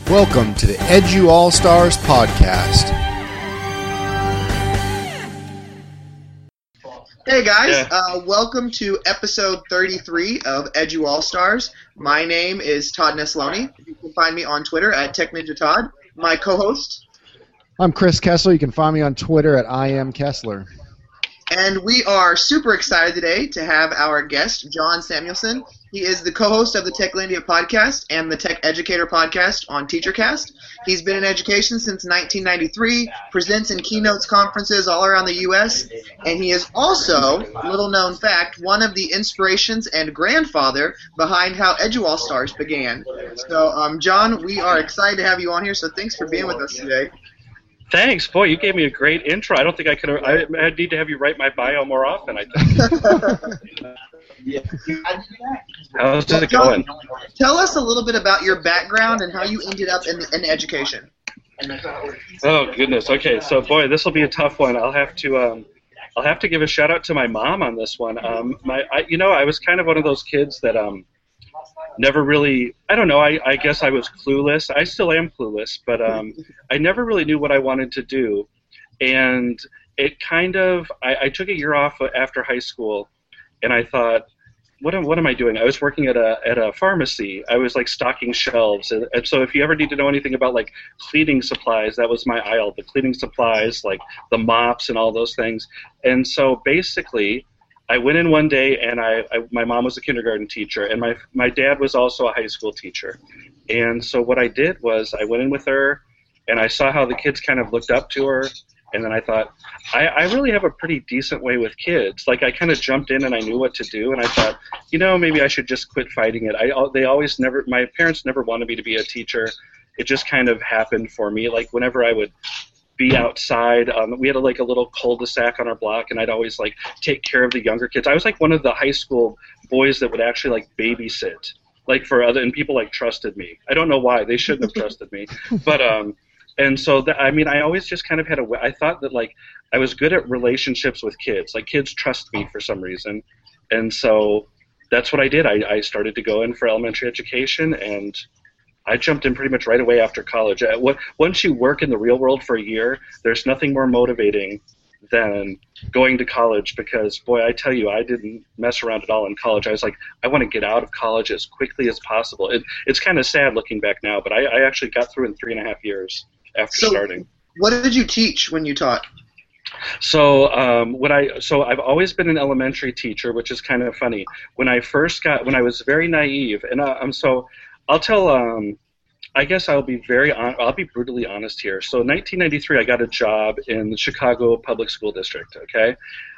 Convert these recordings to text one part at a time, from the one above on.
Welcome to the Edu All-Stars podcast. Hey guys, welcome to episode 33 of Edu All-Stars. My name is Todd Nesloni. You can find me on Twitter at TechNinjaTodd. My co-host. I'm Chris Kessler. You can find me on Twitter at IamKessler. And we are super excited today to have our guest, John Samuelson. He is the co-host of the Techlandia podcast and the Tech Educator podcast on TeacherCast. He's been in education since 1993, presents and keynotes conferences all around the U.S., and he is also, little known fact, one of the inspirations and grandfather behind how Edu All-Stars began. So, John, we are excited to have you on here, so thanks for being with us today. Thanks. Boy, you gave me a great intro. I don't think I could have... I need to have you write my bio more often, I think. How's it going? Tell us a little bit about your background and how you ended up in education. Oh, goodness. Okay, so, boy, this will be a tough one. I'll have to give a shout-out to my mom on this one. I was kind of one of those kids that... never really, I don't know, I guess I was clueless. I still am clueless, but I never really knew what I wanted to do. And it kind of, I took a year off after high school, and I thought, what am I doing? I was working at a pharmacy. I was like stocking shelves. And so if you ever need to know anything about like cleaning supplies, that was my aisle, the cleaning supplies, like the mops and all those things. And so basically, I went in one day, and my mom was a kindergarten teacher, and my dad was also a high school teacher. And so what I did was I went in with her, and I saw how the kids kind of looked up to her, and then I thought, I really have a pretty decent way with kids. Like, I kind of jumped in, and I knew what to do, and I thought, maybe I should just quit fighting it. My parents never wanted me to be a teacher. It just kind of happened for me. Like, whenever I would be outside. We had a little cul-de-sac on our block, and I'd always take care of the younger kids. I was like one of the high school boys that would actually babysit, for other, and people trusted me. I don't know why. They shouldn't have trusted me, but and so I always just kind of had I thought that I was good at relationships with kids. Kids trust me for some reason, and so that's what I did. I started to go in for elementary education, and I jumped in pretty much right away after college. Once you work in the real world for a year, there's nothing more motivating than going to college because, boy, I tell you, I didn't mess around at all in college. I was like, I want to get out of college as quickly as possible. It's kind of sad looking back now, but I actually got through in 3.5 years after starting. What did you teach when you taught? So I've always been an elementary teacher, which is kind of funny. When I was very naive, and I'll tell. I guess I'll be brutally honest here. So, in 1993, I got a job in the Chicago Public School District. Okay,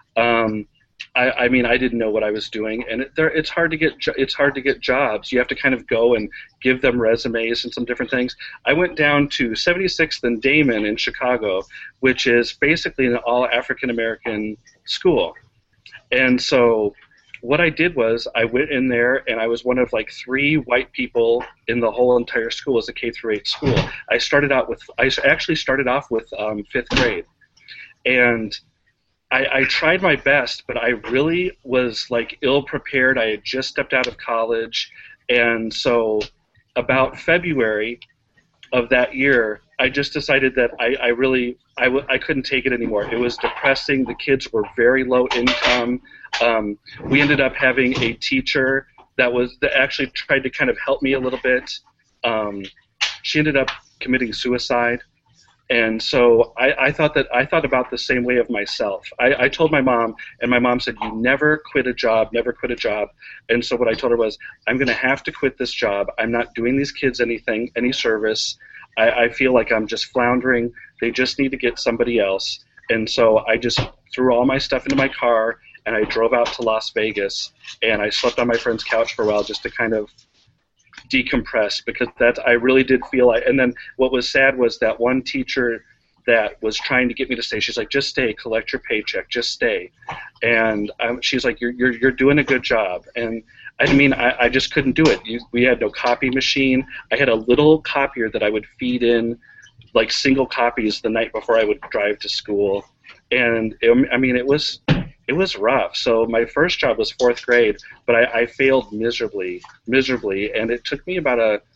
I didn't know what I was doing, and it's hard to get jobs. You have to kind of go and give them resumes and some different things. I went down to 76th and Damon in Chicago, which is basically an all African American school, and so what I did was I went in there, and I was one of 3 white people in the whole entire school as a K-8 school. I actually started off with 5th grade, and I tried my best, but I really was ill prepared. I had just stepped out of college, and so about February of that year, I just decided that I couldn't take it anymore. It was depressing. The kids were very low income. We ended up having a teacher that actually tried to kind of help me a little bit. She ended up committing suicide, and so I thought about the same way of myself. I told my mom, and my mom said, "You never quit a job, never quit a job." And so what I told her was, "I'm going to have to quit this job. I'm not doing these kids any service. I feel like I'm just floundering. They just need to get somebody else." And so I just threw all my stuff into my car, and I drove out to Las Vegas, and I slept on my friend's couch for a while just to kind of decompress, because I really did feel like. And then what was sad was that one teacher that was trying to get me to stay. She's like, "Just stay, collect your paycheck, just stay." And she's like, "You're doing a good job." And I just couldn't do it. We had no copy machine. I had a little copier that I would feed in single copies the night before I would drive to school, and it was rough. So my first job was 4th grade, but I failed miserably, and it took me about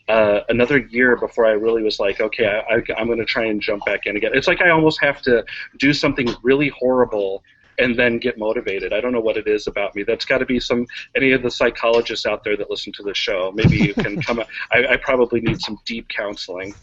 another year before I really was like, okay, I'm going to try and jump back in again. It's like I almost have to do something really horrible and then get motivated. I don't know what it is about me. That's got to be any of the psychologists out there that listen to this show. Maybe you can come up. I probably need some deep counseling.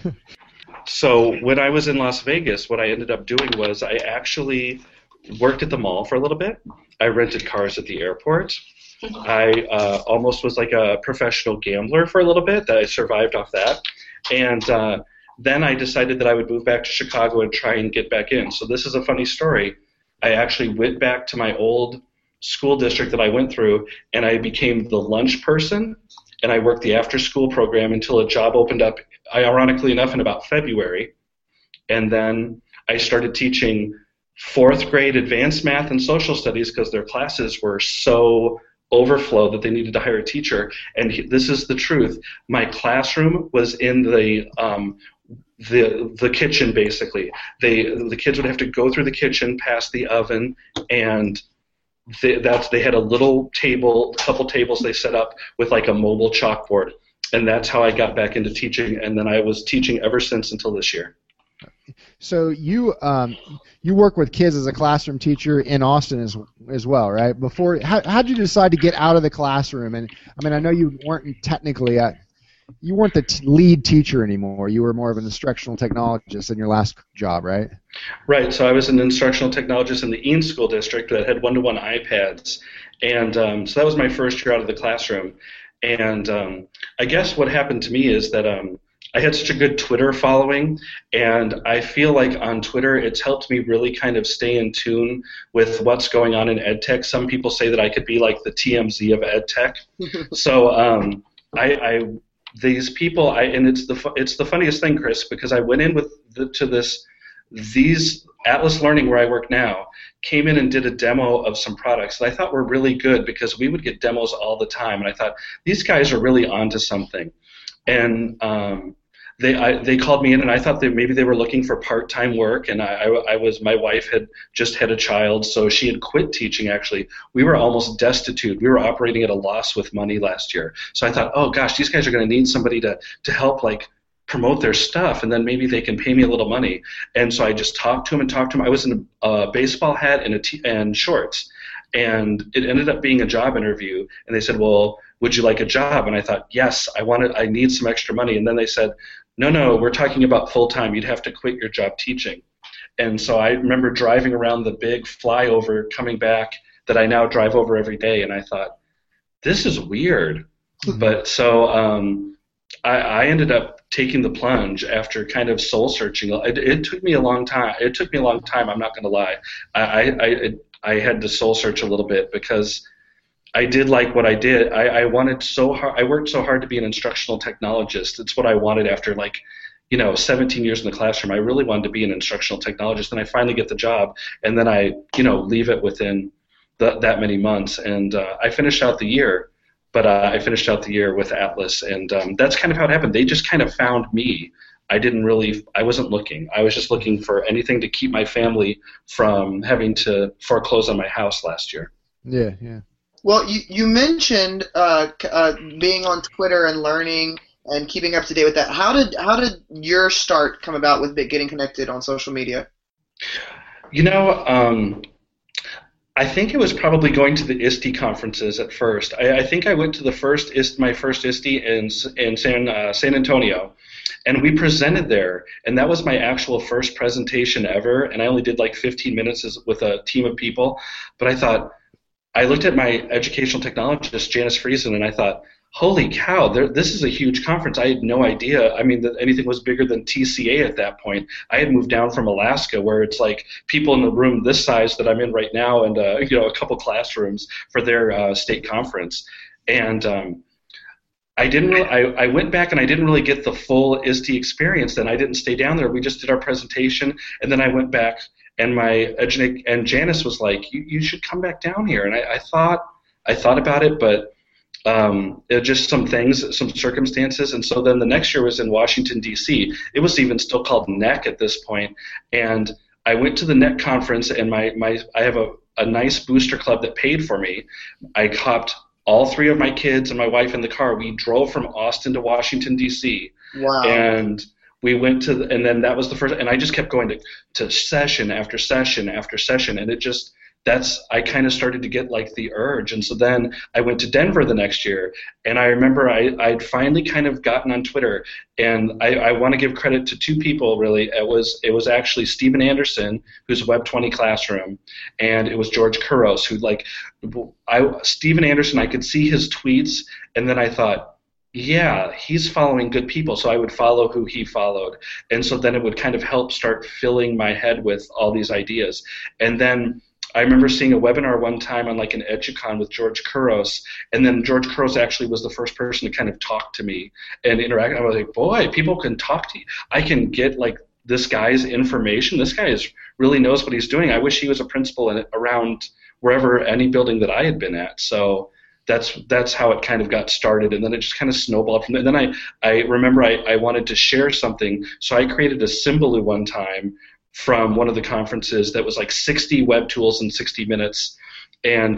So when I was in Las Vegas, what I ended up doing was I actually worked at the mall for a little bit. I rented cars at the airport. I almost was like a professional gambler for a little bit. That I survived off that. And then I decided that I would move back to Chicago and try and get back in. So this is a funny story. I actually went back to my old school district that I went through, and I became the lunch person, and I worked the after-school program until a job opened up, ironically enough, in about February. And then I started teaching fourth grade advanced math and social studies because their classes were so overflow that they needed to hire a teacher. And this is the truth. My classroom was in the kitchen, basically. The kids would have to go through the kitchen, past the oven, and they had a little table, a couple tables they set up with like a mobile chalkboard. And that's how I got back into teaching, and then I was teaching ever since until this year. So you work with kids as a classroom teacher in Austin as well, right? Before, how did you decide to get out of the classroom? And I mean, I know you weren't technically you weren't the lead teacher anymore. You were more of an instructional technologist in your last job, right? Right. So I was an instructional technologist in the Eanes School District that had one-to-one iPads, and so that was my first year out of the classroom. And I guess what happened to me is that I had such a good Twitter following, and I feel like on Twitter it's helped me really kind of stay in tune with what's going on in EdTech. Some people say that I could be like the TMZ of EdTech. So these people, and it's the funniest thing, Chris, because I went in these Atlas Learning, where I work now, came in and did a demo of some products that I thought were really good because we would get demos all the time, and I thought these guys are really onto something. And they called me in, and I thought that maybe they were looking for part-time work, and my wife had just had a child, so she had quit teaching. Actually, we were almost destitute. We were operating at a loss with money last year. So I thought, oh gosh, these guys are going to need somebody to help like promote their stuff, and then maybe they can pay me a little money. And so I just talked to him. I was in a baseball hat and shorts, and it ended up being a job interview. And they said, well, would you like a job? And I thought, yes, I need some extra money. And then they said, no, we're talking about full-time. You'd have to quit your job teaching. And so I remember driving around the big flyover coming back that I now drive over every day, and I thought, this is weird. But so I ended up taking the plunge after kind of soul-searching. It took me a long time. I'm not going to lie. I had to soul-search a little bit because I did like what I did. I wanted so hard. I worked so hard to be an instructional technologist. It's what I wanted after 17 years in the classroom. I really wanted to be an instructional technologist, and I finally get the job, and then I leave it within that many months, and I finished out the year. But I finished out the year with Atlas, and that's kind of how it happened. They just kind of found me. I wasn't looking. I was just looking for anything to keep my family from having to foreclose on my house last year. Yeah. Well, you mentioned being on Twitter and learning and keeping up to date with that. How did your start come about with getting connected on social media? I think it was probably going to the ISTE conferences at first. I think I went to my first ISTE in San Antonio, and we presented there, and that was my actual first presentation ever, and I only did like 15 minutes with a team of people, but I looked at my educational technologist, Janice Friesen, and I thought, holy cow, this is a huge conference. I had no idea. I mean, that anything was bigger than TCA at that point. I had moved down from Alaska, where it's like people in the room this size that I'm in right now, and a couple classrooms for their state conference. And I went back and I didn't really get the full ISTE experience. Then I didn't stay down there. We just did our presentation, and then I went back, and and Janice was like, you should come back down here. And I thought about it, but just some circumstances, and so then the next year was in Washington, D.C. It was even still called NEC at this point, and I went to the NEC conference, and I have a nice booster club that paid for me. I hopped all three of my kids and my wife in the car. We drove from Austin to Washington, D.C. Wow. And we went to, and then that was the first, and I just kept going to session after session after session, and it just, I kind of started to get like the urge. And so then I went to Denver the next year, and I remember I'd finally kind of gotten on Twitter, and I want to give credit to two people really. It was actually Steven Anderson, who's Web 20 Classroom, and it was George Couros, who Steven Anderson, I could see his tweets, and then I thought, yeah, he's following good people, so I would follow who he followed. And so then it would kind of help start filling my head with all these ideas. And then I remember seeing a webinar one time on like an EduCon with George Couros, and then George Couros actually was the first person to kind of talk to me and interact. I was like, boy, people can talk to you. I can get like this guy's information. This guy really knows what he's doing. I wish he was a principal around wherever, any building that I had been at. So that's how it kind of got started, and then it just kind of snowballed from there. And then I remember I wanted to share something, so I created a Symbaloo one time from one of the conferences that was like 60 web tools in 60 minutes, and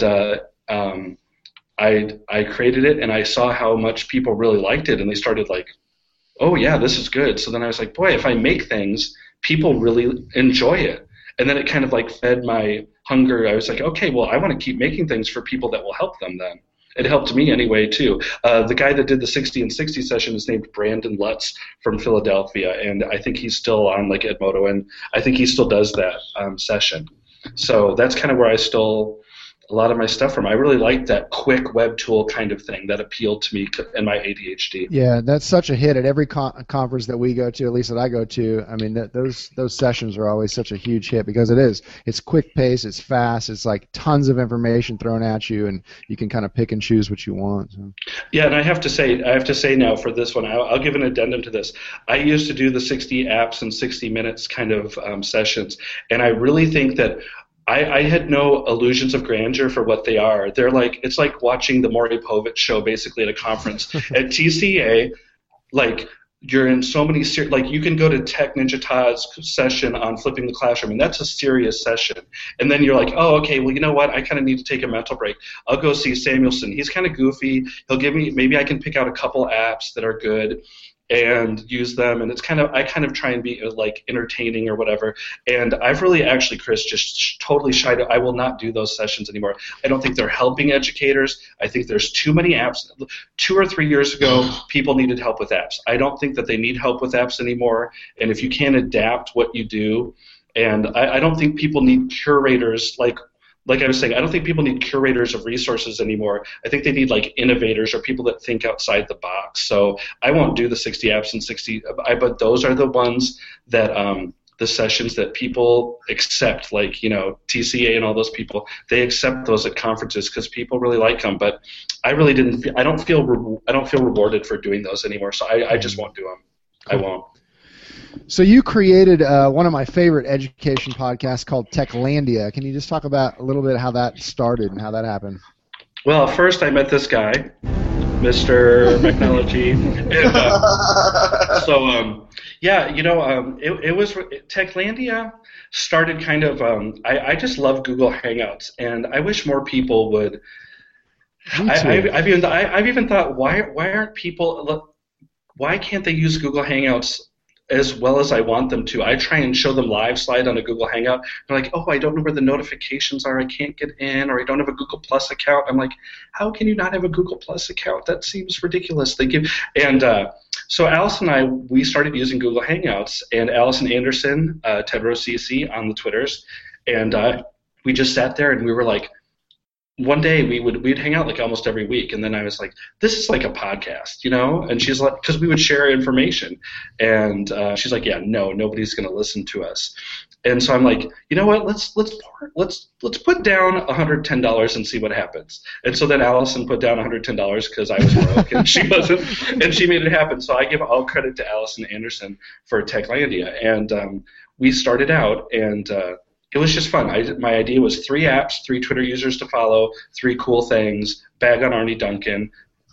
I created it, and I saw how much people really liked it, and they started like, oh yeah, this is good. So then I was like, boy, if I make things, people really enjoy it. And then it kind of like fed my hunger. I was like, okay, well, I want to keep making things for people that will help them then. It helped me anyway, too. The guy that did the 60 and 60 session is named Brandon Lutz from Philadelphia, and I think he's still on like Edmodo, and I think he still does that session. So that's kind of where I stole a lot of my stuff from. I really liked that quick web tool kind of thing that appealed to me and my ADHD. Yeah, that's such a hit at every conference that we go to, at least that I go to. I mean, those sessions are always such a huge hit because it's quick pace, it's fast, it's like tons of information thrown at you, and you can kind of pick and choose what you want. So. Yeah, and I have to say now for this one, I'll give an addendum to this. I used to do the 60 apps and 60 minutes kind of sessions, and I really think that I had no illusions of grandeur for what they are. They're like, it's like watching the Maury Povich show basically at a conference. At TCA, like you're in so many like you can go to Tech Ninja Todd's session on flipping the classroom, and that's a serious session. And then you're like, oh, okay, well, you know what? I kind of need to take a mental break. I'll go see Samuelson. He's kind of goofy. He'll give me, maybe I can pick out a couple apps that are good and use them, and I kind of try and be like entertaining or whatever. And I've really actually, Chris, just totally shied. I will not do those sessions anymore. I don't think they're helping educators. I think there's too many apps. 2 or 3 years ago, people needed help with apps. I don't think that they need help with apps anymore. And if you can't adapt what you do, and I don't think people need curators like I was saying, I don't think people need curators of resources anymore. I think they need like innovators or people that think outside the box. So I won't do the 60 apps and 60, but those are the ones that the sessions that people accept, like, you know, TCA and all those people, they accept those at conferences because people really like them. But I really I don't feel rewarded for doing those anymore. So I just won't do them. I won't. So you created one of my favorite education podcasts called Techlandia. Can you just talk about a little bit how that started and how that happened? Well, first I met this guy, Mr. Technology. And, so, yeah, you know, it was Techlandia started kind of. I just love Google Hangouts, and I wish more people would. I've even thought, why aren't people? Why can't they use Google Hangouts as well as I want them to? I try and show them live slide on a Google Hangout. They're like, oh, I don't know where the notifications are. I can't get in, or I don't have a Google Plus account. I'm like, how can you not have a Google Plus account? That seems ridiculous. So Alice and I, we started using Google Hangouts, and Allison Anderson, Ted Rosisi on the Twitters, and we just sat there and we were like, one day we'd hang out like almost every week, and then I was like, this is like a podcast, you know? And she's like, because we would share information, and she's like, yeah, no, nobody's going to listen to us. And so I'm like, you know what? Let's put down $110 and see what happens. And so then Allison put down $110 because I was broke and she wasn't, and she made it happen. So I give all credit to Allison Anderson for Techlandia, and we started out, and it was just fun. My idea was 3 apps, 3 Twitter users to follow, 3 cool things, bag on Arnie Duncan,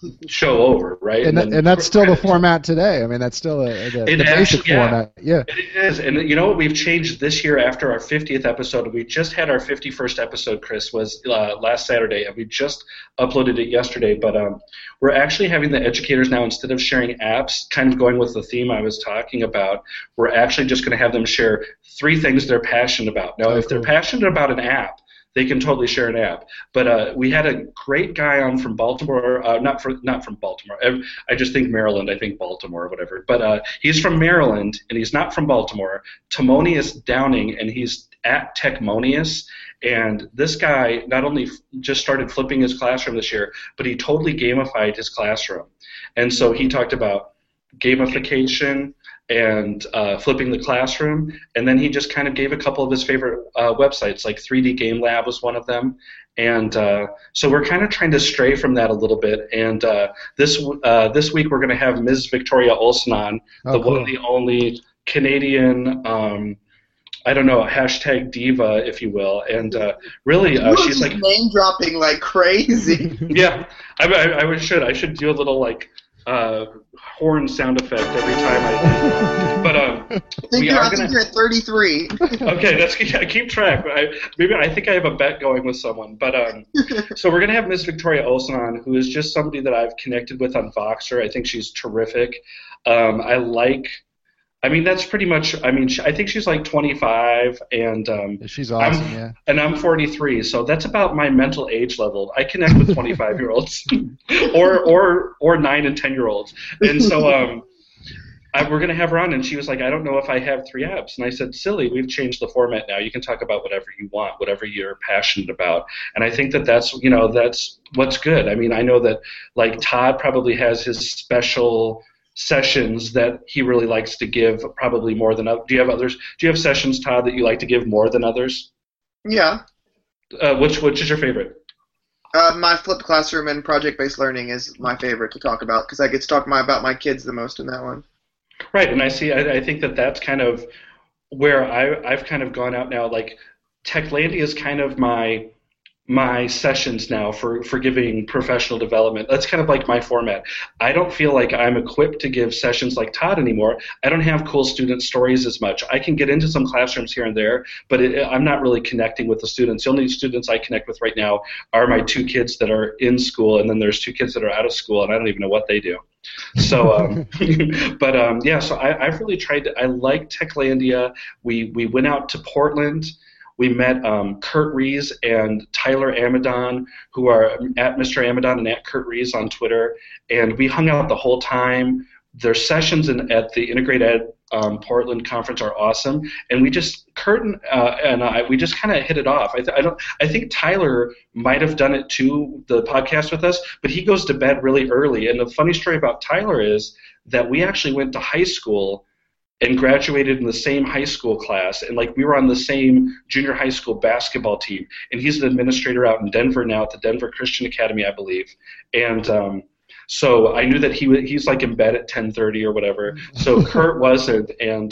show over, right? And that's still the format today. I mean, that's still the basic format. Yeah, it is. And you know what we've changed this year after our 50th episode? We just had our 51st episode, Chris, was last Saturday, and we just uploaded it yesterday. But we're actually having the educators now, instead of sharing apps, kind of going with the theme I was talking about, we're actually just going to have them share 3 things they're passionate about. Now, if they're passionate about an app, they can totally share an app. But we had a great guy on from Baltimore, not from Baltimore. I just think Maryland. I think Baltimore or whatever. But he's from Maryland, and he's not from Baltimore. Timonius Downing, and he's at Techmonius. And this guy not only just started flipping his classroom this year, but he totally gamified his classroom. And so he talked about gamification and flipping the classroom, and then he just kind of gave a couple of his favorite websites, like 3D Game Lab was one of them, and so we're kind of trying to stray from that a little bit, and this week we're going to have Ms. Victoria Olsen on, one and the only Canadian, I don't know, hashtag diva, if you will, and really she's like name dropping like crazy. Yeah, I should do a little like horn sound effect every time I do. But I think you're at 33. Okay, keep track. I think I have a bet going with someone. But so we're gonna have Miss Victoria Olsen on, who is just somebody that I've connected with on Voxer. I think she's terrific. That's pretty much. I think she's like 25, and she's awesome. And I'm 43, so that's about my mental age level. I connect with 25-year-olds, or 9 and 10-year-olds, and so we're gonna have her on. And she was like, I don't know if I have 3 apps, and I said, silly, we've changed the format now. You can talk about whatever you want, whatever you're passionate about, and I think that's what's good. I know that like Todd probably has his special sessions that he really likes to give, probably more than others. Do you have others? Do you have sessions, Todd, that you like to give more than others? Yeah. Which is your favorite? My flipped classroom and project-based learning is my favorite to talk about, because I get to talk about my kids the most in that one. Right, and I think that's kind of where I've kind of gone out now. Like Techlandia is kind of my sessions now for giving professional development. That's kind of like my format. I don't feel like I'm equipped to give sessions like Todd anymore. I don't have cool student stories as much. I can get into some classrooms here and there, but I'm not really connecting with the students. The only students I connect with right now are my 2 kids that are in school, and then there's 2 kids that are out of school, and I don't even know what they do. So, so I've really tried to. I like Techlandia. We went out to Portland. We met Kurt Rees and Tyler Amadon, who are at Mr. Amadon and at Kurt Rees on Twitter, and we hung out the whole time. Their sessions at the Integrate Ed Portland conference are awesome, and we just Kurt and I just kind of hit it off. I think Tyler might have done it too, the podcast with us, but he goes to bed really early. And the funny story about Tyler is that we actually went to high school and graduated in the same high school class, and like we were on the same junior high school basketball team, and he's an administrator out in Denver now at the Denver Christian Academy, I believe. And so I knew that he's like in bed at 10:30 or whatever. So Kurt wasn't, and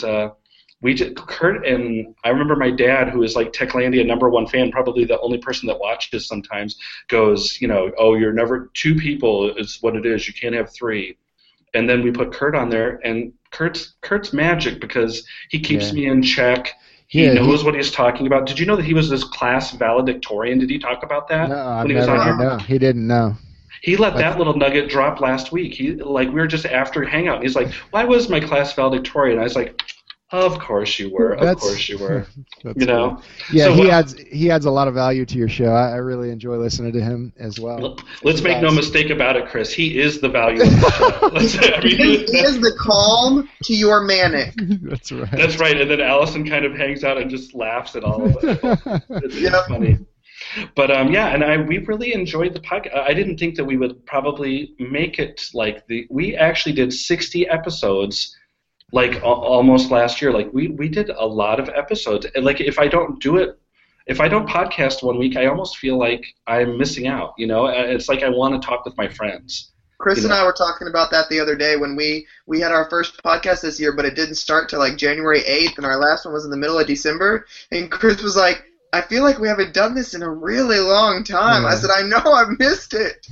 Kurt and I remember my dad, who is like Techlandia #1 fan, probably the only person that watches sometimes, goes, oh, you're never 2 people is what it is. You can't have 3. And then we put Kurt on there, and Kurt's magic because he keeps me in check. He knows what he's talking about. Did you know that he was this class valedictorian? Did he talk about that when he was on here? No, he didn't know. He let that little nugget drop last week. We were just after hangout, and he's like, "Why was my class valedictorian?" I was like, "Of course you were. Of course you were." Cool. Yeah, so, he adds a lot of value to your show. I really enjoy listening to him as well. Let's make no mistake about it, Chris. He is the value of the show. He is the calm to your manic. That's right. That's right. And then Allison kind of hangs out and just laughs at all of it. It's funny. But we really enjoyed the podcast. I didn't think that we would probably make it we actually did 60 episodes almost last year. We did a lot of episodes. And if I don't podcast one week, I almost feel like I'm missing out, It's like I want to talk with my friends. Chris and I were talking about that the other day when we had our first podcast this year, but it didn't start till January 8th, and our last one was in the middle of December. And Chris was like, I feel like we haven't done this in a really long time. Yeah. I said, I know, I've missed it.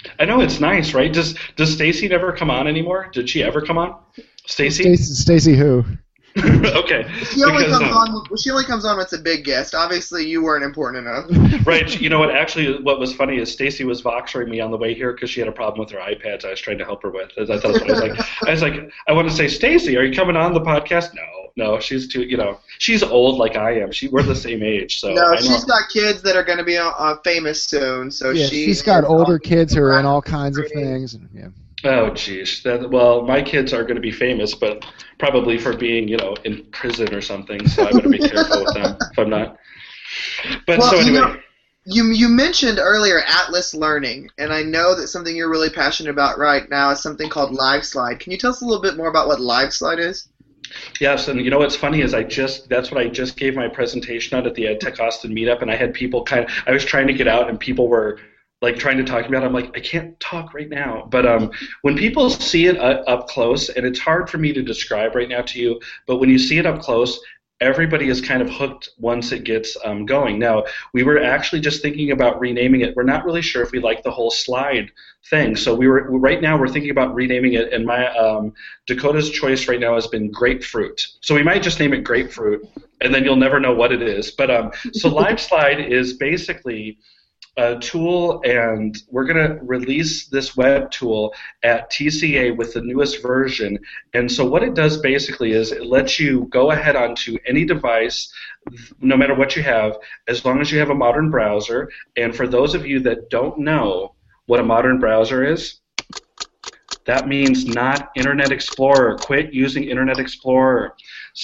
I know it's nice, right? Does Stacy never come on anymore? Did she ever come on? Stacy? Stacy who? Okay. She only comes on when it's a big guest. Obviously, you weren't important enough. Right. You know what? Actually, what was funny is Stacy was voxering me on the way here because she had a problem with her iPads. I was trying to help her with. I thought that's what I was like. I want to say, Stacy, are you coming on the podcast? No, she's too. She's old like I am. We're the same age, so. No, she's got kids that are going to be famous soon. So yeah, she's got older kids who are in all kinds of things. And, yeah. Oh, geez. Well, my kids are going to be famous, but probably for being, in prison or something. So I better be careful with them if I'm not. But so anyway. You mentioned earlier Atlas Learning, and I know that something you're really passionate about right now is something called LiveSlide. Can you tell us a little bit more about what LiveSlide is? Yes, and what's funny is that's what I just gave my presentation on at the EdTech Austin meetup, and I had people I was trying to get out, and people were like trying to talk to me about it. I'm like, I can't talk right now. But when people see it up close, and it's hard for me to describe right now to you, but when you see it up close, everybody is kind of hooked once it gets going. Now, we were actually just thinking about renaming it. We're not really sure if we like the whole slide thing. So right now we're thinking about renaming it, and my Dakota's choice right now has been Grapefruit. So we might just name it Grapefruit, and then you'll never know what it is. But so LiveSlide is basically a tool, and we're going to release this web tool at TCA with the newest version. And so what it does basically is it lets you go ahead onto any device, no matter what you have, as long as you have a modern browser. And for those of you that don't know what a modern browser is, that means not Internet Explorer. Quit using Internet Explorer.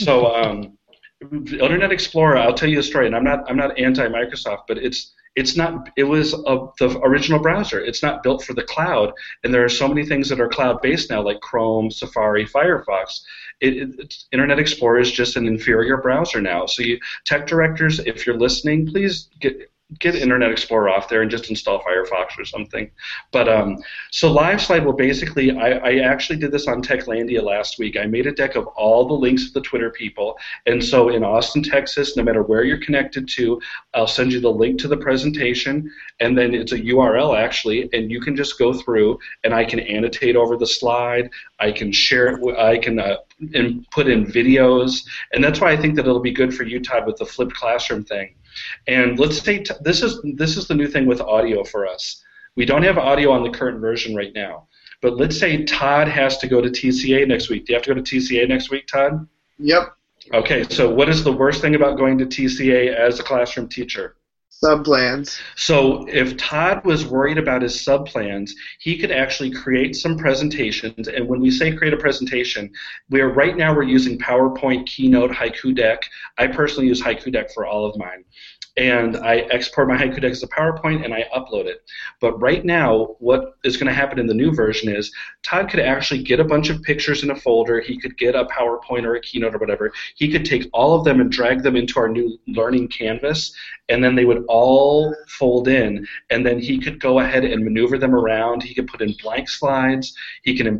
So Internet Explorer, I'll tell you a story, and I'm not anti-Microsoft, but it's not. It was the original browser. It's not built for the cloud, and there are so many things that are cloud-based now, like Chrome, Safari, Firefox. Internet Explorer is just an inferior browser now. So tech directors, if you're listening, please get Internet Explorer off there and just install Firefox or something. But so LiveSlide will basically, I actually did this on Techlandia last week. I made a deck of all the links of the Twitter people, and so in Austin, Texas, no matter where you're connected to, I'll send you the link to the presentation, and then it's a URL actually, and you can just go through, and I can annotate over the slide, I can share it, I can and put in videos, and that's why I think that it'll be good for you, Todd, with the flipped classroom thing. And let's say this is the new thing with audio for us. We don't have audio on the current version right now, but let's say Todd has to go to TCA next week. Do you have to go to TCA next week, Todd? Yep. Okay, so what is the worst thing about going to TCA as a classroom teacher? Subplans. So if Todd was worried about his subplans, he could actually create some presentations. And when we say create a presentation, right now we're using PowerPoint, Keynote, Haiku Deck. I personally use Haiku Deck for all of mine. And I export my Haiku Deck as a PowerPoint and I upload it. But right now, what is going to happen in the new version is Todd could actually get a bunch of pictures in a folder. He could get a PowerPoint or a Keynote or whatever. He could take all of them and drag them into our new learning canvas, and then they would all fold in. And then he could go ahead and maneuver them around. He could put in blank slides. He can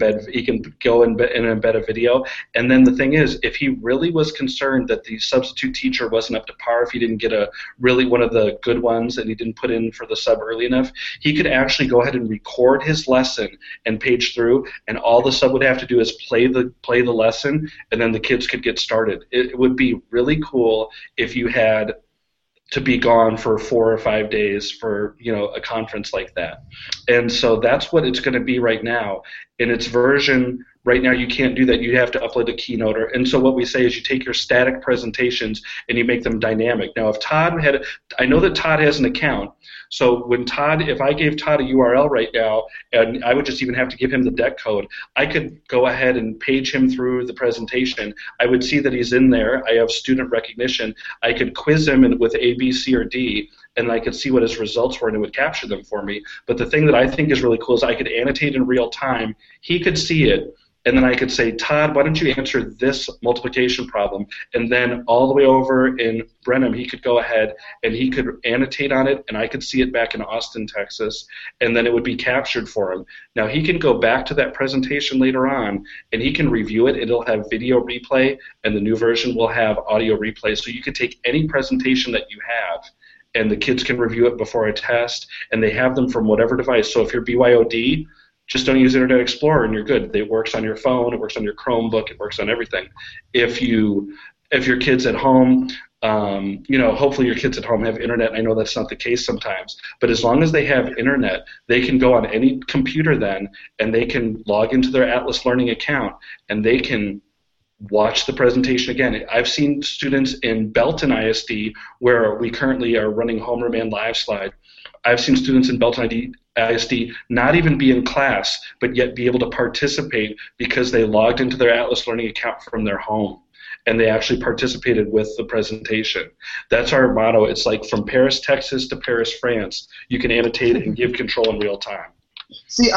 go and embed a video. And then the thing is, if he really was concerned that the substitute teacher wasn't up to par, if he didn't get really one of the good ones and he didn't put in for the sub early enough, he could actually go ahead and record his lesson and page through, and all the sub would have to do is play the lesson, and then the kids could get started. It would be really cool if you had to be gone for 4 or 5 days for a conference like that. And so that's what it's going to be right now. In its version right now, you can't do that. You have to upload a Keynote. And so what we say is you take your static presentations and you make them dynamic. Now, if Todd I know that Todd has an account. So if I gave Todd a URL right now, and I would just even have to give him the deck code, I could go ahead and page him through the presentation. I would see that he's in there. I have student recognition. I could quiz him with A, B, C, or D, and I could see what his results were, and it would capture them for me. But the thing that I think is really cool is I could annotate in real time. He could see it, and then I could say, Todd, why don't you answer this multiplication problem? And then all the way over in Brenham, he could go ahead and he could annotate on it, and I could see it back in Austin, Texas, and then it would be captured for him. Now, he can go back to that presentation later on, and he can review it. It'll have video replay, and the new version will have audio replay. So you could take any presentation that you have and the kids can review it before a test, and they have them from whatever device. So if you're BYOD, just don't use Internet Explorer and you're good. It works on your phone, it works on your Chromebook, it works on everything. If your kids at home, hopefully your kids at home have internet. I know that's not the case sometimes, but as long as they have internet, they can go on any computer then, and they can log into their Atlas Learning account, and they can watch the presentation again. I've seen students in Belton ISD, where we currently are running Homeroom and Live Slide. I've seen students in Belton ISD not even be in class, but yet be able to participate because they logged into their Atlas Learning account from their home, and they actually participated with the presentation. That's our motto. It's like from Paris, Texas to Paris, France. You can annotate and give control in real time. See,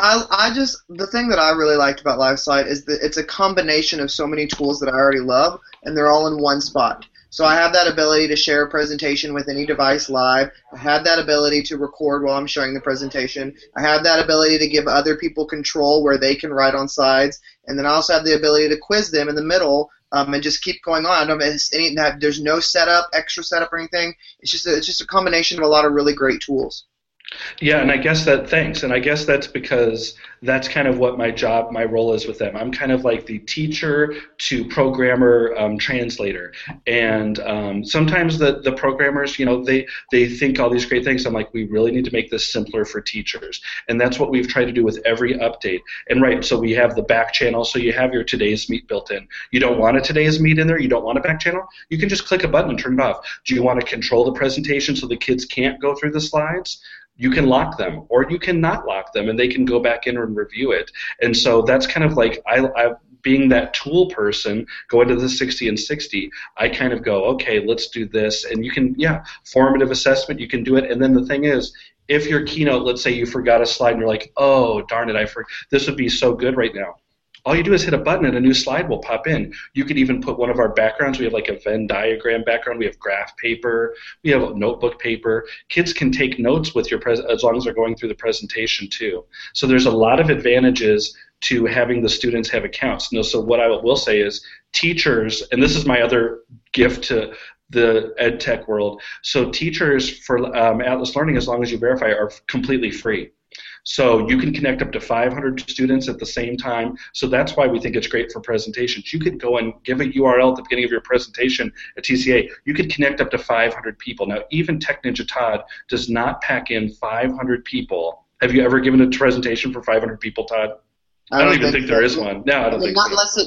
the thing that I really liked about LiveSlide is that it's a combination of so many tools that I already love, and they're all in one spot. So I have that ability to share a presentation with any device live. I have that ability to record while I'm showing the presentation. I have that ability to give other people control where they can write on slides. And then I also have the ability to quiz them in the middle and just keep going on. There's no extra setup or anything. It's just a combination of a lot of really great tools. Yeah, and I guess that's because that's kind of what my role is with them. I'm kind of like the teacher to programmer translator, and sometimes the programmers, they think all these great things. I'm like, we really need to make this simpler for teachers, and that's what we've tried to do with every update. And right, so we have the back channel, so you have your Today's Meet built in. You don't want a Today's Meet in there, you don't want a back channel, you can just click a button and turn it off. Do you want to control the presentation so the kids can't go through the slides? You can lock them, or you can not lock them, and they can go back in and review it. And so that's kind of like I being that tool person, go into the 60 and 60, I kind of go, okay, let's do this. And you can, formative assessment, you can do it. And then the thing is, if your keynote, let's say you forgot a slide and you're like, oh, darn it, this would be so good right now. All you do is hit a button and a new slide will pop in. You could even put one of our backgrounds. We have like a Venn diagram background. We have graph paper. We have notebook paper. Kids can take notes with as long as they're going through the presentation too. So there's a lot of advantages to having the students have accounts. So what I will say is teachers, and this is my other gift to the ed tech world. So teachers for Atlas Learning, as long as you verify, are completely free. So you can connect up to 500 students at the same time. So that's why we think it's great for presentations. You could go and give a URL at the beginning of your presentation at TCA. You could connect up to 500 people. Now, even Tech Ninja Todd does not pack in 500 people. Have you ever given a presentation for 500 people, Todd? I don't even think there is one. No, I don't think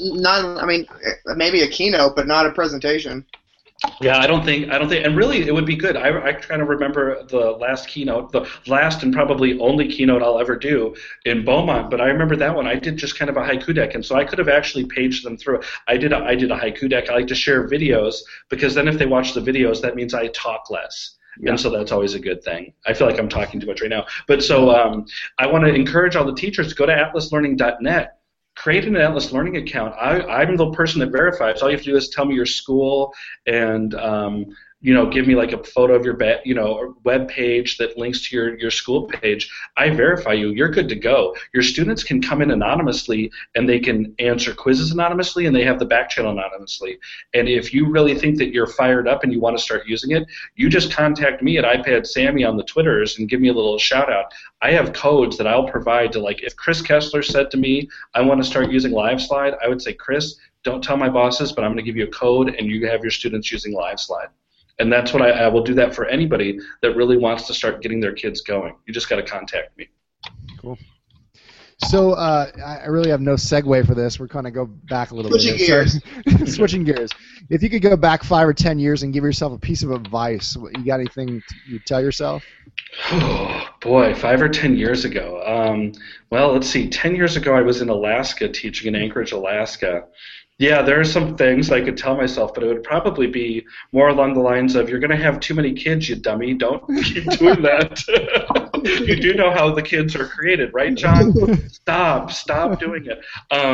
so. Maybe a keynote, but not a presentation. Yeah, I don't think, and really it would be good. I kind of remember the last keynote, the last and probably only keynote I'll ever do in Beaumont, but I remember that one. I did just kind of a haiku deck, and so I could have actually paged them through. I did a haiku deck. I like to share videos because then if they watch the videos, that means I talk less. Yeah. And so that's always a good thing. I feel like I'm talking too much right now. But so I want to encourage all the teachers to go to atlaslearning.net. Create an Atlas Learning account. I'm the person that verifies. All you have to do is tell me your school and give me like a photo of your web page that links to your school page. I verify you. You're good to go. Your students can come in anonymously and they can answer quizzes anonymously, and they have the back channel anonymously. And if you really think that you're fired up and you want to start using it, you just contact me at iPad Sammy on the Twitters and give me a little shout out. I have codes that I'll provide to, like, if Chris Kessler said to me, I want to start using LiveSlide, I would say, Chris, don't tell my bosses, but I'm going to give you a code and you have your students using LiveSlide. And that's what I will do that for anybody that really wants to start getting their kids going. You just got to contact me. Cool. So I really have no segue for this. We're going to go back a little bit. Switching gears. If you could go back 5 or 10 years and give yourself a piece of advice, you got anything you tell yourself? Oh, boy, 5 or 10 years ago. Well, let's see. 10 years ago, I was in Alaska teaching in Anchorage, Alaska. Yeah, there are some things I could tell myself, but it would probably be more along the lines of, you're going to have too many kids, you dummy. Don't keep doing that. You do know how the kids are created, right, John? Stop doing it.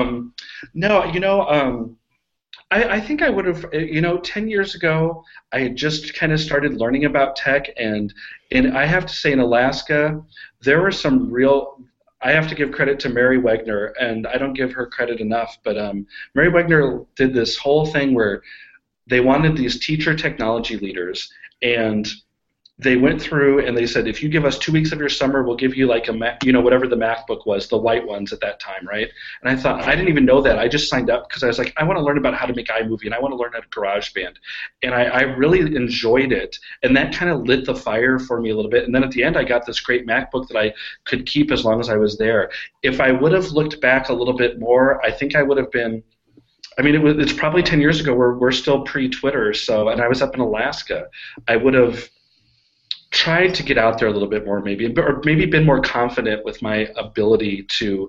I think I would have, 10 years ago, I had just kind of started learning about tech, and I have to say in Alaska, there were some I have to give credit to Mary Wegner, and I don't give her credit enough, but Mary Wegner did this whole thing where they wanted these teacher technology leaders, and they went through and they said, if you give us 2 weeks of your summer, we'll give you like whatever the MacBook was, the white ones at that time, right? And I thought, I didn't even know that. I just signed up because I was like, I want to learn about how to make iMovie and I want to learn how to GarageBand. And I really enjoyed it. And that kind of lit the fire for me a little bit. And then at the end, I got this great MacBook that I could keep as long as I was there. If I would have looked back a little bit more, I think I would have been, it's probably 10 years ago. We're still pre-Twitter, and I was up in Alaska. I would have tried to get out there a little bit more, or maybe been more confident with my ability to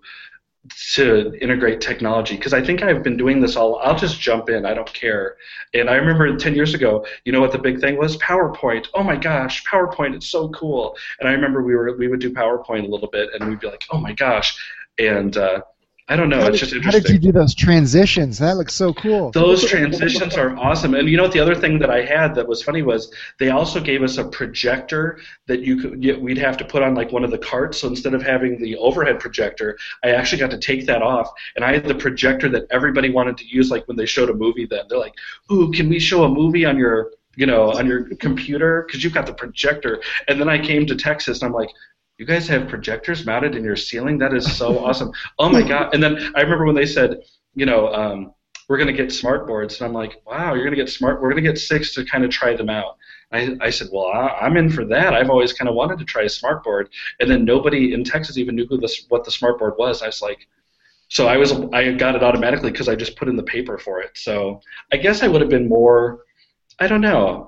integrate technology, because I think I've been doing this I'll just jump in, I don't care. And I remember 10 years ago, you know what the big thing was? PowerPoint. Oh my gosh, PowerPoint, it's so cool. And I remember we would do PowerPoint a little bit, and we'd be like, oh my gosh. And I don't know, it's just interesting. How did you do those transitions? That looks so cool. Those transitions are awesome. And you know what the other thing that I had that was funny was they also gave us a projector that we'd have to put on like one of the carts. So instead of having the overhead projector, I actually got to take that off. And I had the projector that everybody wanted to use, like when they showed a movie then. They're like, ooh, can we show a movie on your computer? Because you've got the projector. And then I came to Texas and I'm like, you guys have projectors mounted in your ceiling? That is so awesome. Oh my God. And then I remember when they said, we're going to get smart boards. And I'm like, wow, you're going to get we're going to get 6 to kind of try them out. I said, well, I'm in for that. I've always kind of wanted to try a smart board. And then nobody in Texas even knew what the smart board was. I was like, so I got it automatically because I just put in the paper for it. So I guess I would have been more, I don't know.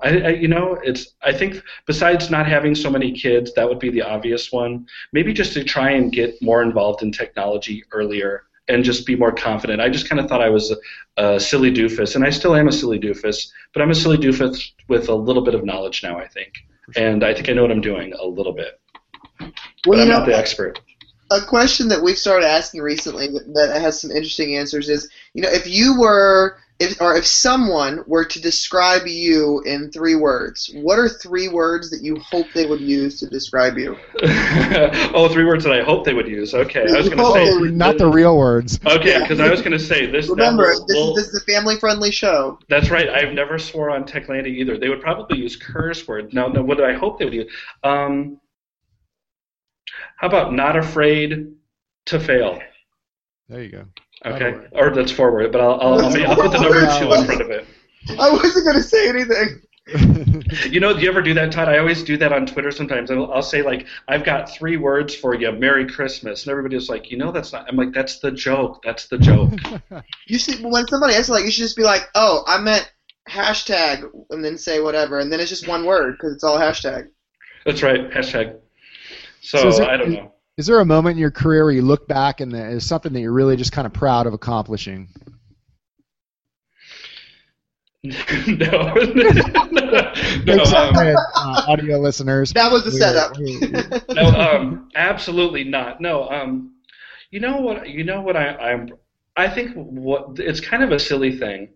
I think besides not having so many kids, that would be the obvious one. Maybe just to try and get more involved in technology earlier and just be more confident. I just kind of thought I was a silly doofus, and I still am a silly doofus, but I'm a silly doofus with a little bit of knowledge now, I think. And I think I know what I'm doing a little bit. But I'm not the expert. A question that we've started asking recently that has some interesting answers is, if someone were to describe you in 3 words, what are 3 words that you hope they would use to describe you? 3 words that I hope they would use. Okay, I was going to say not the real words. Okay, because I was going to say this. Remember, this is a family-friendly show. That's right. I've never swore on Techlandia either. They would probably use curse words. Now, what do I hope they would use? How about not afraid to fail? There you go. Okay, or that's forward, but I'll put the number 2 in front of it. I wasn't going to say anything. Do you ever do that, Todd? I always do that on Twitter sometimes. I'll say, like, I've got 3 words for you, Merry Christmas, and everybody's like, that's not. I'm like, that's the joke. That's the joke. You see, when somebody asks, you should just be like, oh, I meant hashtag, and then say whatever, and then it's just one word because it's all hashtag. That's right, hashtag. So I don't know. Is there a moment in your career where you look back and there's something that you're really just kind of proud of accomplishing? No. Audio listeners. That was the setup. No, absolutely not. No. You know what? I think it's kind of a silly thing.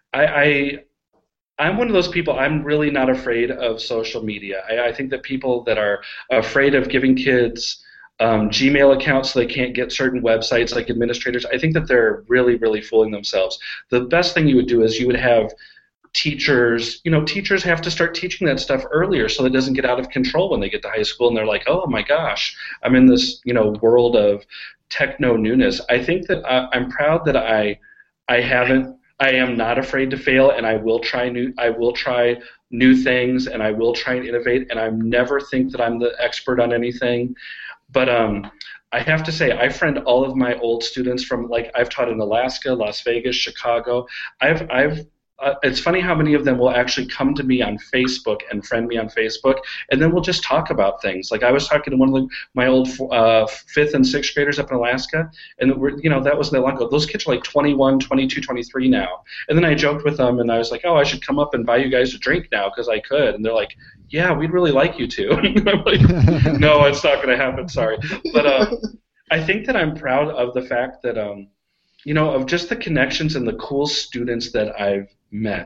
I'm one of those people. I'm really not afraid of social media. I think that people that are afraid of giving kids Gmail accounts so they can't get certain websites, like administrators, I think that they're really, really fooling themselves. The best thing you would do is you would have teachers, teachers have to start teaching that stuff earlier so it doesn't get out of control when they get to high school and they're like, oh my gosh, I'm in this, world of techno newness. I think that I'm proud that I am not afraid to fail, and I will try new things, and I will try and innovate, and I never think that I'm the expert on anything. But I have to say, I friend all of my old students from, I've taught in Alaska, Las Vegas, Chicago. It's funny how many of them will actually come to me on Facebook and friend me on Facebook, and then we'll just talk about things. Like I was talking to one of my old 5th and 6th graders up in Alaska, and that wasn't that long ago. Those kids are like 21, 22, 23 now. And then I joked with them, and I was like, oh, I should come up and buy you guys a drink now because I could. And they're like, yeah, we'd really like you to. And I'm like, no, it's not going to happen, sorry. But I think that I'm proud of the fact that, of just the connections and the cool students that I've met.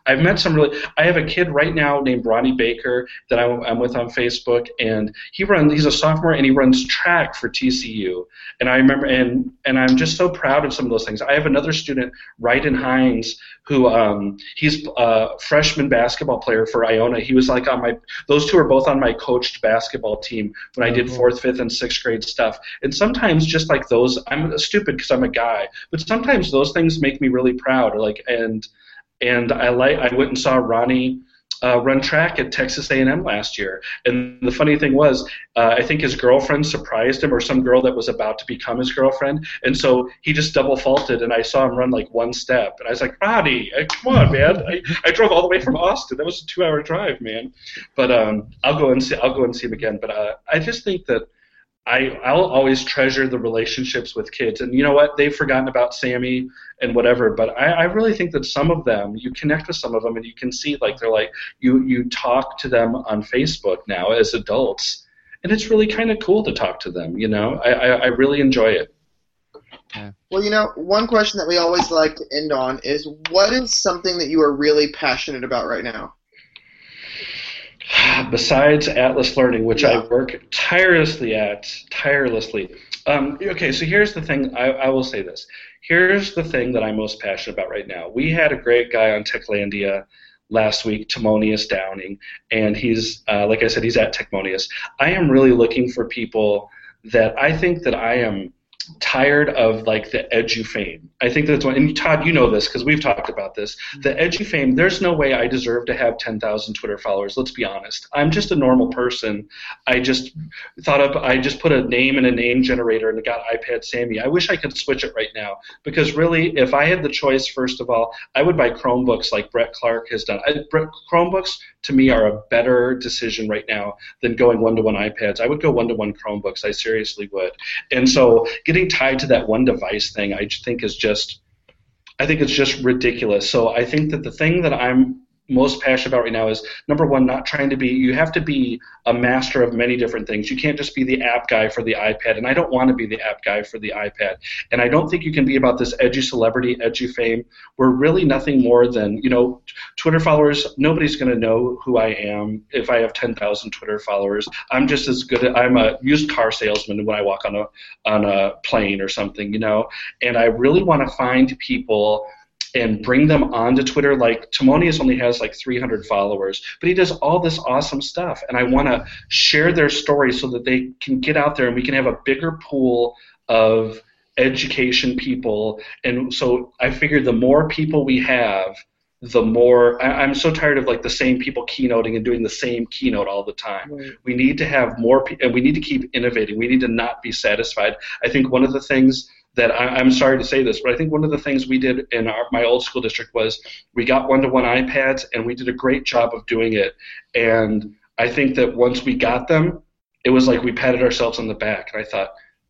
I've met some really. I have a kid right now named Ronnie Baker that I'm with on Facebook, and he's a sophomore and he runs track for TCU. And I remember, and I'm just so proud of some of those things. I have another student, Ryden Hines, who he's a freshman basketball player for Iona. He was like those two are both on my coached basketball team when I did 4th, 5th, and 6th grade stuff. And sometimes just like those, I'm stupid because I'm a guy, but sometimes those things make me really proud. And I went and saw Ronnie run track at Texas A&M last year. And the funny thing was, I think his girlfriend surprised him, or some girl that was about to become his girlfriend. And so he just double faulted, and I saw him run like one step. And I was like, Ronnie, come on, man! I drove all the way from Austin. That was a 2-hour drive, man. But I'll go and see him again. But I just think that I'll always treasure the relationships with kids. And you know what? They've forgotten about Sammy and whatever, but I really think that some of them, you connect with some of them and you can see like they're like, you talk to them on Facebook now as adults, and it's really kind of cool to talk to them, you know? I really enjoy it. Well, you know, one question that we always like to end on is, what is something that you are really passionate about right now? Besides Atlas Learning, which I work tirelessly. Okay, so here's the thing. I will say this. Here's the thing that I'm most passionate about right now. We had a great guy on Techlandia last week, Timonius Downing, and he's, like I said, he's at Techmonius. I am really looking for people that I think that I am tired of, like the edufame. I think that's one, and Todd, you know this because we've talked about this. The edufame, there's no way I deserve to have 10,000 Twitter followers. Let's be honest. I'm just a normal person. I just put a name in a name generator and it got iPad Sammy. I wish I could switch it right now, because really, if I had the choice, first of all, I would buy Chromebooks like Brett Clark has done. Chromebooks to me are a better decision right now than going one-to-one iPads. I would go one-to-one Chromebooks. I seriously would. And so getting tied to that one device thing, I think it's just ridiculous. So I think that the thing that I'm most passionate about right now is, number one, not trying to be, you have to be a master of many different things. You can't just be the app guy for the iPad, and I don't want to be the app guy for the iPad. And I don't think you can be about this edgy celebrity, edgy fame. We're really nothing more than, you know, Twitter followers. Nobody's going to know who I am if I have 10,000 Twitter followers. I'm just as good I'm a used car salesman when I walk on a plane or something, you know. And I really want to find people and bring them onto Twitter. Like Timonius only has like 300 followers, but he does all this awesome stuff, and I want to share their stories so that they can get out there and we can have a bigger pool of education people. And so I figured the more people we have, the more I'm so tired of like the same people keynoting and doing the same keynote all the time. Right. We need to have more and we need to keep innovating. We need to not be satisfied. I think one of the things that I'm sorry to say this, but I think one of the things we did in my old school district was we got one-to-one iPads, and we did a great job of doing it. And I think that once we got them, it was like we patted ourselves on the back. And I thought,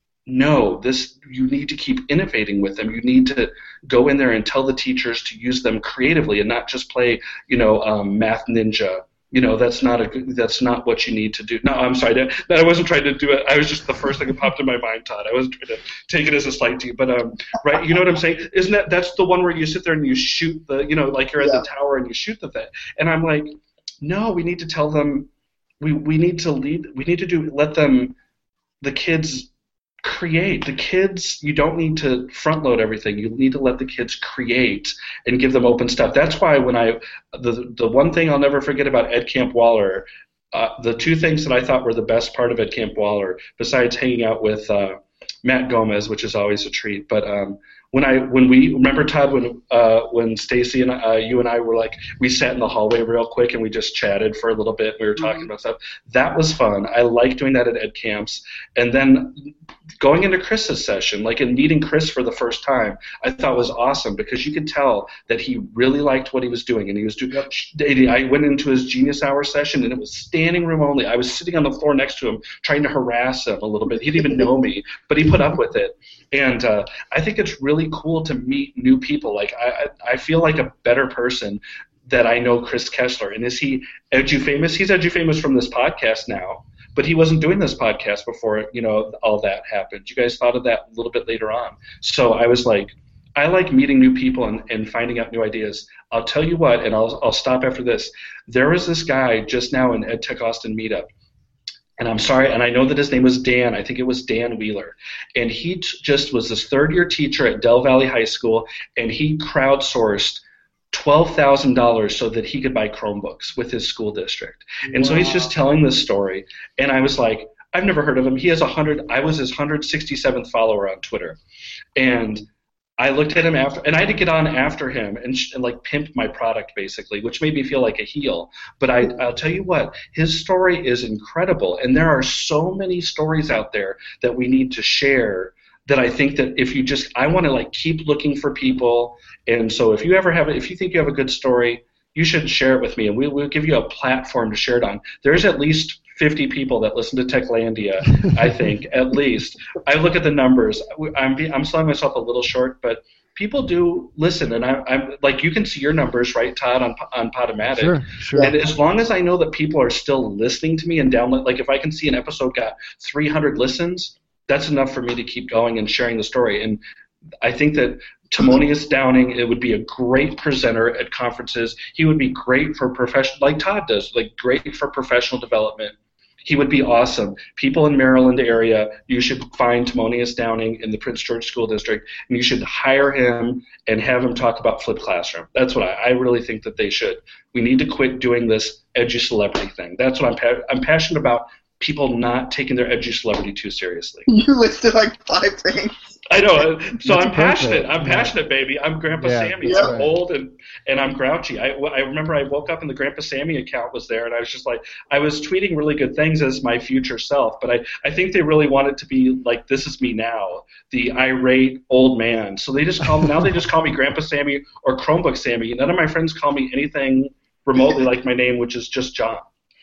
no, you need to keep innovating with them. You need to go in there and tell the teachers to use them creatively and not just play, Math Ninja. You know, that's not what you need to do. No, I'm sorry. I wasn't trying to do it. I was just the first thing that popped in my mind, Todd. I wasn't trying to take it as a slight to you. But, right, you know what I'm saying? That's the one where you sit there and you shoot like you're at the tower and you shoot the thing. And I'm like, no, we need to tell them, we need to lead, we need to let them, the kids create. The kids, you don't need to front load everything. You need to let the kids create and give them open stuff. That's why when the one thing I'll never forget about Ed Camp Waller, the two things that I thought were the best part of Ed Camp Waller, besides hanging out with Matt Gomez, which is always a treat, but when we remember, Todd, when Stacy and you and I were like, we sat in the hallway real quick and we just chatted for a little bit. We were talking about stuff. That was fun. I like doing that at Ed Camps. And then going into Chris's session, like in meeting Chris for the first time, I thought was awesome because you could tell that he really liked what he was doing, and he was doing. I went into his Genius Hour session and it was standing room only. I was sitting on the floor next to him, trying to harass him a little bit. He didn't even know me, but he put up with it. And I think it's really cool to meet new people. Like I feel like a better person that I know Chris Kessler. And is he edufamous? He's edufamous from this podcast now, but he wasn't doing this podcast before all that happened. You guys thought of that a little bit later on. So I was like, I like meeting new people and finding out new ideas. I'll tell you what, and I'll stop after this. There was this guy just now in EdTech Austin meetup, and I'm sorry, and I know that his name was Dan. I think it was Dan Wheeler. And he just was this third-year teacher at Del Valley High School, and he crowdsourced $12,000 so that he could buy Chromebooks with his school district. And so he's just telling this story, and I was like, I've never heard of him. He has I was his 167th follower on Twitter. And I looked at him after, and I had to get on after him and like pimp my product basically, which made me feel like a heel. But I'll tell you what, his story is incredible, and there are so many stories out there that we need to share. That I think that I want to like keep looking for people, and so if you think you have a good story, you should share it with me, and we'll give you a platform to share it on. There's at least 50 people that listen to Techlandia, I think, at least. I look at the numbers. I'm selling myself a little short, but people do listen, and I'm like, you can see your numbers, right, Todd, on Podomatic. Sure. And as long as I know that people are still listening to me and download, like if I can see an episode got 300 listens, that's enough for me to keep going and sharing the story. And I think that Timonius Downing, it would be a great presenter at conferences. He would be great for like Todd does, like great for professional development. He would be awesome. People in Maryland area, you should find Timonius Downing in the Prince George School District, and you should hire him and have him talk about Flipped Classroom. That's what I really think that they should. We need to quit doing this edgy celebrity thing. That's what I'm passionate about. People not taking their edgy celebrity too seriously. You listed like 5 things. I know. So That's I'm passionate. perfect. I'm passionate, baby. I'm Grandpa Sammy. Yeah. I'm old and I'm grouchy. I remember I woke up and the Grandpa Sammy account was there, and I was just like, I was tweeting really good things as my future self, but I think they really want it to be like, this is me now, the irate old man. So they just call me Grandpa Sammy or Chromebook Sammy. None of my friends call me anything remotely like my name, which is just John.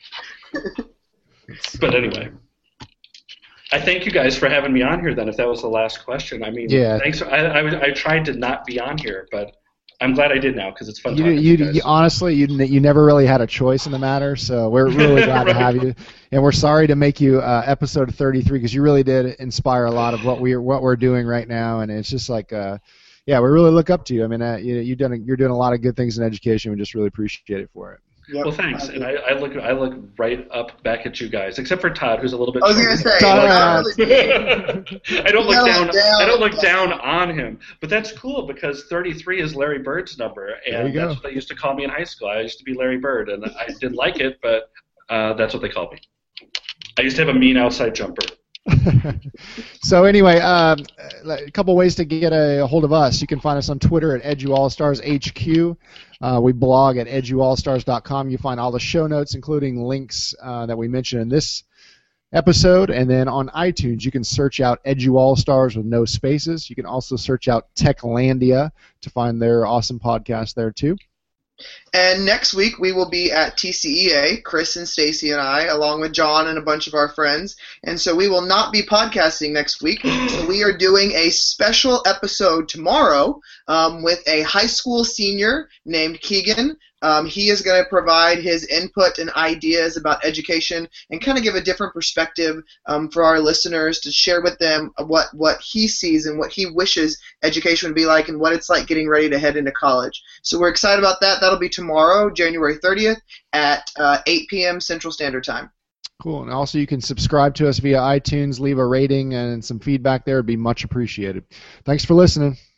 But anyway, I thank you guys for having me on here then, if that was the last question. I mean, thanks. I tried to not be on here, but I'm glad I did now because it's fun talking to you guys. Honestly, you never really had a choice in the matter, so we're really glad to have you. And we're sorry to make you episode 33 because you really did inspire a lot of what we're doing right now, and it's just like, we really look up to you. I mean, you're doing a lot of good things in education. We just really appreciate it for it. Yep. Well, thanks. And I look right up back at you guys, except for Todd, who's a little bit. I was gonna say, I don't look down. I don't look down on him, but that's cool because 33 is Larry Bird's number, and that's what they used to call me in high school. I used to be Larry Bird, and I didn't like it, but that's what they called me. I used to have a mean outside jumper. So anyway, a couple ways to get a hold of us. You can find us on Twitter at EduAllStarsHQ. We blog at eduallstars.com. You find all the show notes, including links that we mentioned in this episode. And then on iTunes, you can search out EduAllStars with no spaces. You can also search out Techlandia to find their awesome podcast there too. And next week we will be at TCEA, Chris and Stacy and I, along with John and a bunch of our friends. And so we will not be podcasting next week. So we are doing a special episode tomorrow with a high school senior named Keegan. He is going to provide his input and ideas about education and kind of give a different perspective for our listeners to share with them what he sees and what he wishes education would be like and what it's like getting ready to head into college. So we're excited about that. That'll be tomorrow, January 30th at 8 p.m. Central Standard Time. Cool. And also you can subscribe to us via iTunes, leave a rating and some feedback there. It'd be much appreciated. Thanks for listening.